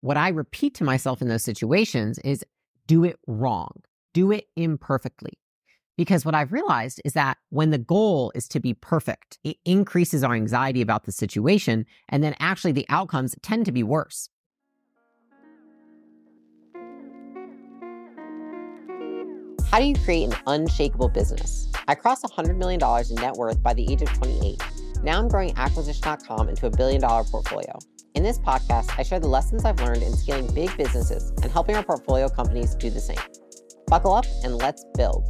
What I repeat to myself in those situations is do it wrong, do it imperfectly. Because what I've realized is that when the goal is to be perfect, it increases our anxiety about the situation, and then actually the outcomes tend to be worse. How do you create an unshakable business? I crossed $100 million in net worth by the age of 28. Now I'm growing Acquisition.com into $1 billion portfolio. In this podcast, I share the lessons I've learned in scaling big businesses and helping our portfolio companies do the same. Buckle up and let's build.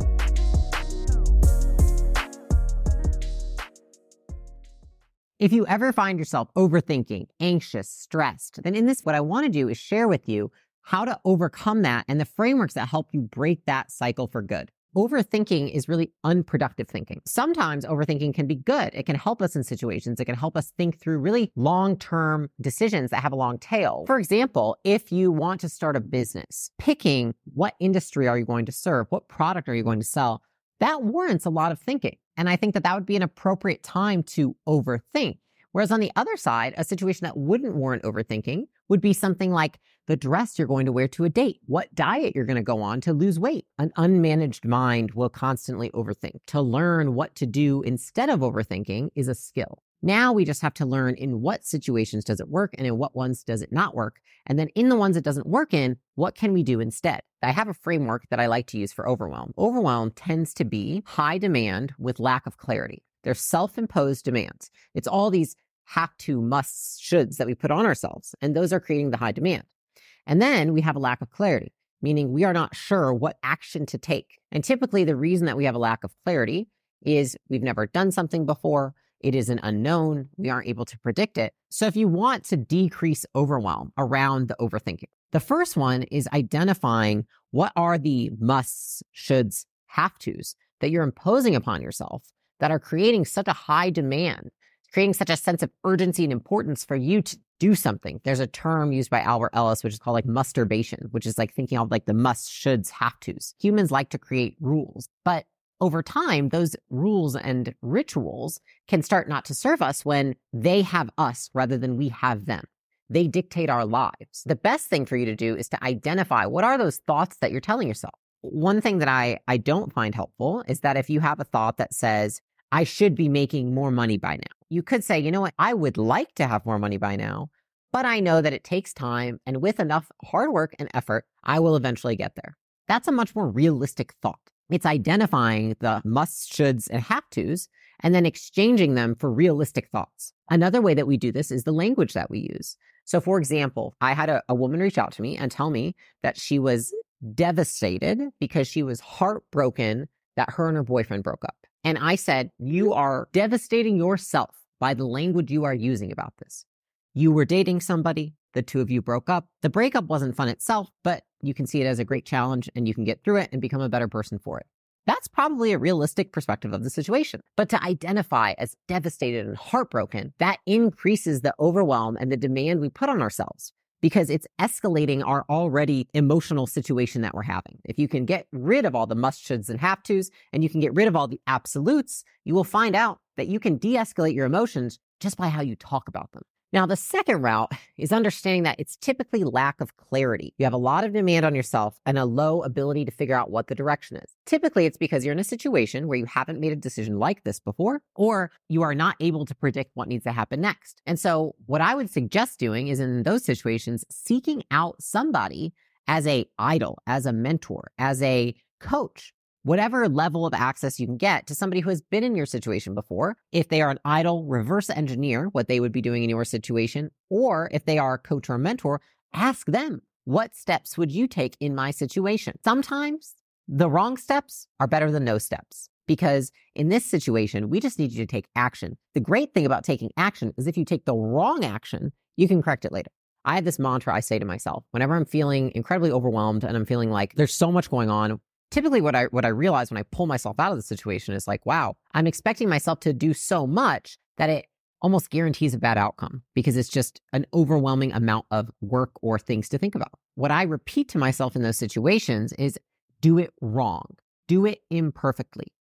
If you ever find yourself overthinking, anxious, stressed, then in this, what I want to do is share with you how to overcome that and the frameworks that help you break that cycle for good. Overthinking is really unproductive thinking. Sometimes overthinking can be good. It can help us in situations. It can help us think through really long-term decisions that have a long tail. For example, if you want to start a business, picking what industry are you going to serve, what product are you going to sell, that warrants a lot of thinking. And I think that that would be an appropriate time to overthink. Whereas on the other side, a situation that wouldn't warrant overthinking would be something like the dress you're going to wear to a date, what diet you're going to go on to lose weight. An unmanaged mind will constantly overthink. To learn what to do instead of overthinking is a skill. Now we just have to learn in what situations does it work and in what ones does it not work. And then in the ones it doesn't work in, what can we do instead? I have a framework that I like to use for overwhelm. Overwhelm tends to be high demand with lack of clarity. They're self-imposed demands. It's all these have to, musts, shoulds that we put on ourselves, and those are creating the high demand. And then we have a lack of clarity, meaning we are not sure what action to take. And typically the reason that we have a lack of clarity is we've never done something before. It is an unknown. We aren't able to predict it. So if you want to decrease overwhelm around the overthinking, the first one is identifying what are the musts, shoulds, have tos that you're imposing upon yourself that are creating such a high demand, creating such a sense of urgency and importance for you to do something. There's a term used by Albert Ellis, which is called like masturbation, which is like thinking of like the musts, shoulds, have tos. Humans like to create rules, but over time, those rules and rituals can start not to serve us when they have us rather than we have them. They dictate our lives. The best thing for you to do is to identify what are those thoughts that you're telling yourself. One thing that I don't find helpful is that if you have a thought that says, I should be making more money by now, you could say, you know what, I would like to have more money by now, but I know that it takes time, and with enough hard work and effort, I will eventually get there. That's a much more realistic thought. It's identifying the musts, shoulds, and have tos, and then exchanging them for realistic thoughts. Another way that we do this is the language that we use. So for example, I had a woman reach out to me and tell me that she was devastated because she was heartbroken that her and her boyfriend broke up. And I said, you are devastating yourself by the language you are using about this. You were dating somebody, the two of you broke up. The breakup wasn't fun itself, but you can see it as a great challenge and you can get through it and become a better person for it. That's probably a realistic perspective of the situation. But to identify as devastated and heartbroken, that increases the overwhelm and the demand we put on ourselves because it's escalating our already emotional situation that we're having. If you can get rid of all the must, shoulds, and have tos, and you can get rid of all the absolutes, you will find out that you can de-escalate your emotions just by how you talk about them. Now, the second route is understanding that it's typically lack of clarity. You have a lot of demand on yourself and a low ability to figure out what the direction is. Typically, it's because you're in a situation where you haven't made a decision like this before, or you are not able to predict what needs to happen next. And so what I would suggest doing is in those situations, seeking out somebody as a idol, as a mentor, as a coach, whatever level of access you can get to somebody who has been in your situation before. If they are an idol, reverse engineer what they would be doing in your situation. Or if they are a coach or a mentor, ask them, what steps would you take in my situation? Sometimes the wrong steps are better than no steps, because in this situation, we just need you to take action. The great thing about taking action is if you take the wrong action, you can correct it later. I have this mantra I say to myself whenever I'm feeling incredibly overwhelmed and I'm feeling like there's so much going on. Typically what I realize when I pull myself out of the situation is like, wow, I'm expecting myself to do so much that it almost guarantees a bad outcome because it's just an overwhelming amount of work or things to think about. What I repeat to myself in those situations is do it wrong, do it imperfectly.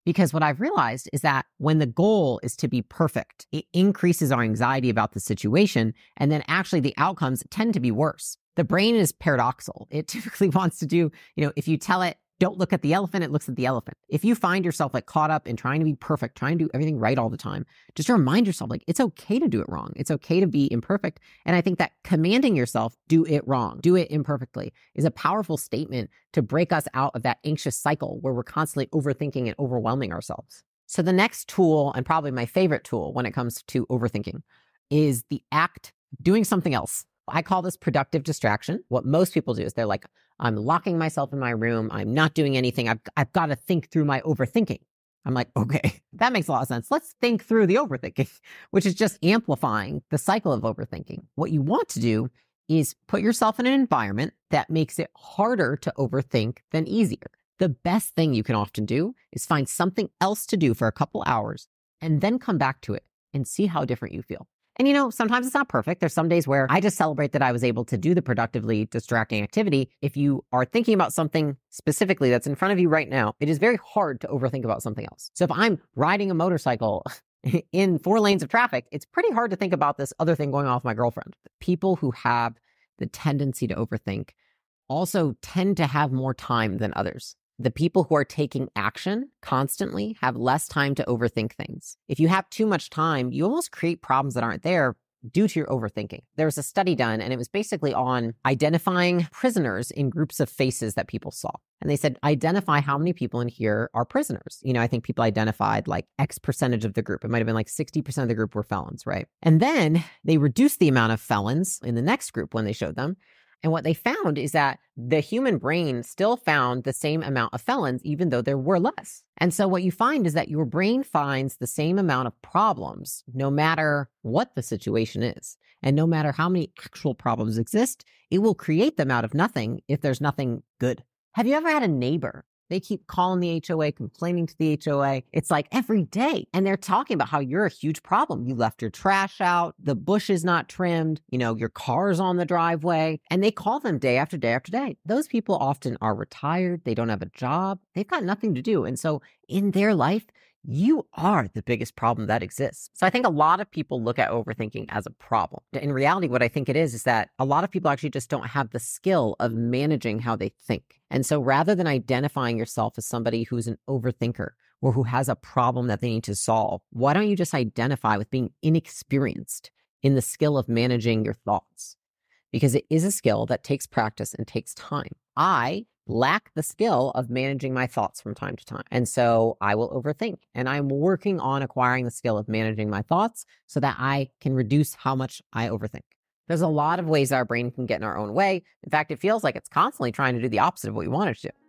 Because what I've realized is that when the goal is to be perfect, it increases our anxiety about the situation. And then actually the outcomes tend to be worse. The brain is paradoxical. It typically wants to do, if you tell it, don't look at the elephant, it looks at the elephant. If you find yourself caught up in trying to be perfect, trying to do everything right all the time, just remind yourself it's okay to do it wrong. It's okay to be imperfect. And I think that commanding yourself, do it wrong, do it imperfectly, is a powerful statement to break us out of that anxious cycle where we're constantly overthinking and overwhelming ourselves. So the next tool, and probably my favorite tool when it comes to overthinking, is the act doing something else. I call this productive distraction. What most people do is they're like, I'm locking myself in my room. I'm not doing anything. I've got to think through my overthinking. I'm like, okay, that makes a lot of sense. Let's think through the overthinking, which is just amplifying the cycle of overthinking. What you want to do is put yourself in an environment that makes it harder to overthink than easier. The best thing you can often do is find something else to do for a couple hours and then come back to it and see how different you feel. And sometimes it's not perfect. There's some days where I just celebrate that I was able to do the productively distracting activity. If you are thinking about something specifically that's in front of you right now, it is very hard to overthink about something else. So if I'm riding a motorcycle in 4 lanes of traffic, it's pretty hard to think about this other thing going on with my girlfriend. People who have the tendency to overthink also tend to have more time than others. The people who are taking action constantly have less time to overthink things. If you have too much time, you almost create problems that aren't there due to your overthinking. There was a study done, and it was basically on identifying prisoners in groups of faces that people saw. And they said, identify how many people in here are prisoners. I think people identified X percentage of the group. It might have been 60% of the group were felons, right? And then they reduced the amount of felons in the next group when they showed them. And what they found is that the human brain still found the same amount of felons, even though there were less. And so what you find is that your brain finds the same amount of problems, no matter what the situation is. And no matter how many actual problems exist, it will create them out of nothing if there's nothing good. Have you ever had a neighbor? They keep calling the HOA, complaining to the HOA. It's every day. And they're talking about how you're a huge problem. You left your trash out. The bush is not trimmed. Your car's on the driveway. And they call them day after day after day. Those people often are retired. They don't have a job. They've got nothing to do. And so in their life, you are the biggest problem that exists. So I think a lot of people look at overthinking as a problem. In reality, what I think it is that a lot of people actually just don't have the skill of managing how they think. And so rather than identifying yourself as somebody who's an overthinker or who has a problem that they need to solve, why don't you just identify with being inexperienced in the skill of managing your thoughts? Because it is a skill that takes practice and takes time. I lack the skill of managing my thoughts from time to time. And so I will overthink. And I'm working on acquiring the skill of managing my thoughts so that I can reduce how much I overthink. There's a lot of ways our brain can get in our own way. In fact, it feels like it's constantly trying to do the opposite of what we want it to do.